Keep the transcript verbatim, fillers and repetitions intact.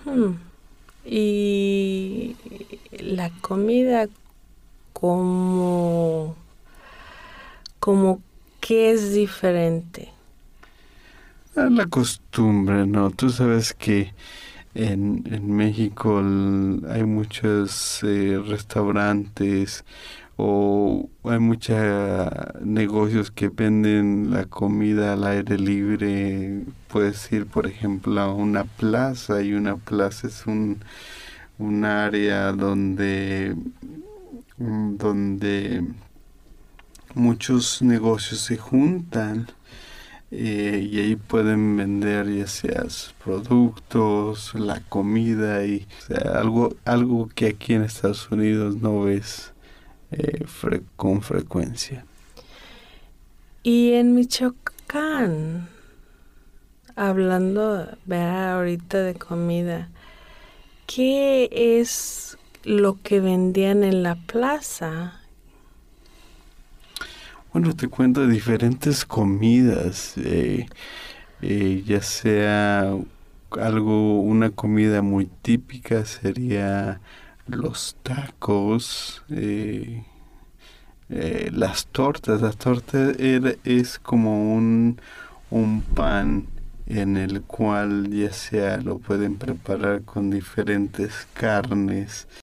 Hmm. Y la comida como, como que es diferente. Ah, la costumbre, ¿no? Tú sabes que en, en México el- hay muchos eh, restaurantes o hay muchos negocios que venden la comida al aire libre. Puedes ir, por ejemplo, a una plaza y una plaza es un, un área donde, mm, donde muchos negocios se juntan eh, y ahí pueden vender ya sea sus productos, la comida y o sea, algo, algo que aquí en Estados Unidos no ves eh, fre- con frecuencia. Y en Michoacán, hablando, vea ahorita de comida, ¿qué es lo que vendían en la plaza? Bueno, te cuento de diferentes comidas, eh, eh, ya sea algo, una comida muy típica sería los tacos, eh, eh, las tortas. Las tortas era- es como un, un pan en el cual ya sea lo pueden preparar con diferentes carnes